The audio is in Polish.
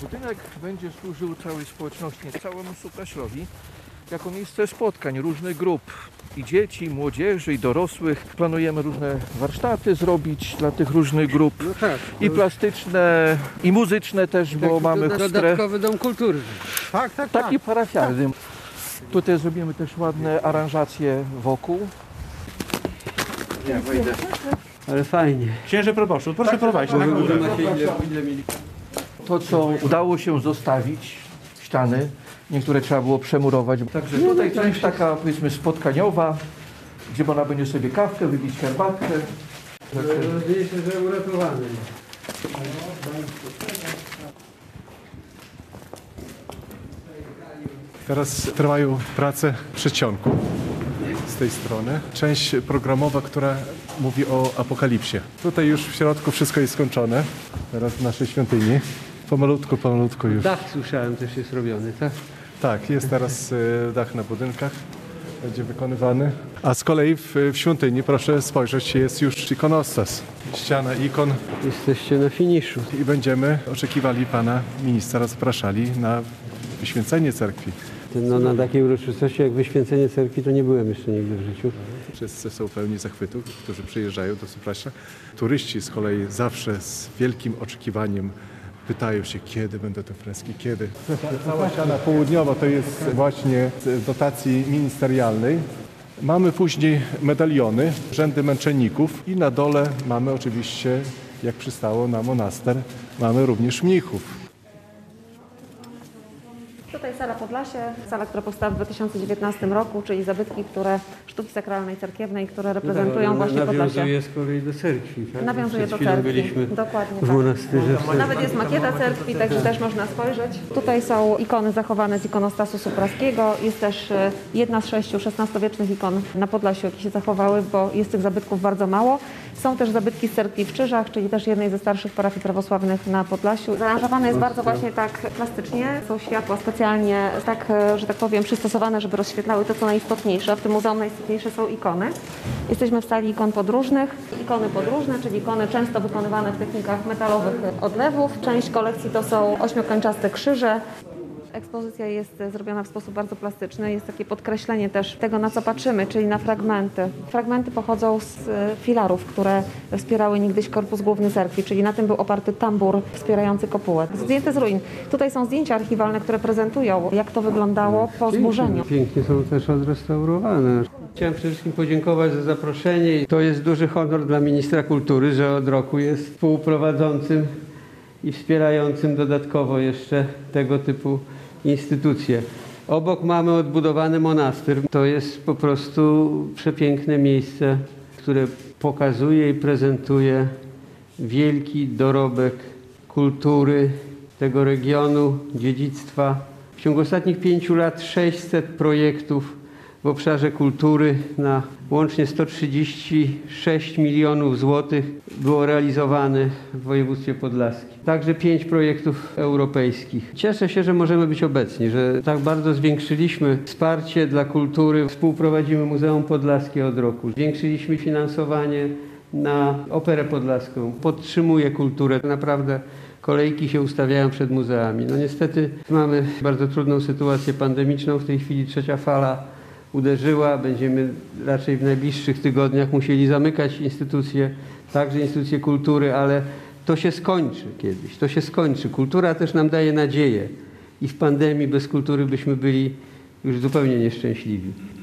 Budynek będzie służył całej społeczności, całemu Supraślowi, jako miejsce spotkań różnych grup i dzieci, i młodzieży, i dorosłych. Planujemy różne warsztaty zrobić dla tych różnych grup, i plastyczne, i muzyczne też, bo mamy dodatkowy dom kultury. Taki parafialny. Tutaj zrobimy też ładne aranżacje wokół. Ja wejdę. Ale fajnie. Księże proboszczu, proszę prowadzić. To, co udało się zostawić, ściany, niektóre trzeba było przemurować. Także tutaj część taka, powiedzmy, spotkaniowa, gdzie można będzie sobie kawkę, wypić herbatkę. Najważniejsze, że uratowany. Teraz trwają prace przedsionku z tej strony. Część programowa, która mówi o apokalipsie. Tutaj już w środku wszystko jest skończone. Teraz w naszej świątyni. Pomalutku już. Dach słyszałem też jest robiony, tak? Tak, jest teraz dach na budynkach. Będzie wykonywany. A z kolei w świątyni, proszę spojrzeć, jest już ikonostas. Ściana ikon. Jesteście na finiszu. I będziemy oczekiwali pana ministra, zapraszali na wyświęcenie cerkwi. No, na takiej uroczystości jak wyświęcenie cerkwi to nie byłem jeszcze nigdy w życiu. Wszyscy są pełni zachwytu, którzy przyjeżdżają do Supraśla. Turyści z kolei zawsze z wielkim oczekiwaniem pytają się, kiedy będą te freski, kiedy. Cała ściana południowa to jest właśnie z dotacji ministerialnej. Mamy później medaliony, rzędy męczenników i na dole mamy oczywiście, jak przystało na monaster, mamy również mnichów. Tutaj sala Podlasie, sala, która powstała w 2019 roku, czyli zabytki, sztuki sakralnej, cerkiewnej, które reprezentują właśnie Podlasie. Nawiązuje z kolei do cerkwi. Tak? Nawiązuje do Przed chwilą cerkwi. byliśmy Dokładnie w monastyrze. Nawet jest makieta cerkwi, także też można spojrzeć. Tutaj są ikony zachowane z ikonostasu supraskiego. Jest też jedna z 6 XVI-wiecznych ikon na Podlasiu, jakie się zachowały, bo jest tych zabytków bardzo mało. Są też zabytki z cerkwi w Czyżach, czyli też jednej ze starszych parafii prawosławnych na Podlasiu. Zaaranżowane jest bardzo właśnie tak plastycznie. Są światła specjalnie tak, że tak powiem, przystosowane, żeby rozświetlały to, co najistotniejsze. W tym muzeum najistotniejsze są ikony. Jesteśmy w sali ikon podróżnych. Ikony podróżne, czyli ikony często wykonywane w technikach metalowych odlewów. Część kolekcji to są ośmiokończaste krzyże. Ekspozycja jest zrobiona w sposób bardzo plastyczny. Jest takie podkreślenie też tego, na co patrzymy, czyli na fragmenty. Fragmenty pochodzą z filarów, które wspierały niegdyś korpus główny cerkwi, czyli na tym był oparty tambur wspierający kopułę. Zdjęte z ruin. Tutaj są zdjęcia archiwalne, które prezentują, jak to wyglądało po zburzeniu. Pięknie są też odrestaurowane. Chciałem przede wszystkim podziękować za zaproszenie. To jest duży honor dla ministra kultury, że od roku jest współprowadzącym i wspierającym dodatkowo jeszcze tego typu instytucje. Obok mamy odbudowany monastyr. To jest po prostu przepiękne miejsce, które pokazuje i prezentuje wielki dorobek kultury tego regionu, dziedzictwa. W ciągu ostatnich 5 lat 600 projektów w obszarze kultury na łącznie 136 milionów złotych było realizowanych w województwie podlaskim. Także 5 projektów europejskich. Cieszę się, że możemy być obecni, że tak bardzo zwiększyliśmy wsparcie dla kultury. Współprowadzimy Muzeum Podlaskie od roku. Zwiększyliśmy finansowanie na Operę Podlaską. Podtrzymuję kulturę. Naprawdę kolejki się ustawiają przed muzeami. No niestety mamy bardzo trudną sytuację pandemiczną. W tej chwili trzecia fala uderzyła. Będziemy raczej w najbliższych tygodniach musieli zamykać instytucje, także instytucje kultury, ale to się skończy kiedyś. To się skończy. Kultura też nam daje nadzieję i w pandemii bez kultury byśmy byli już zupełnie nieszczęśliwi.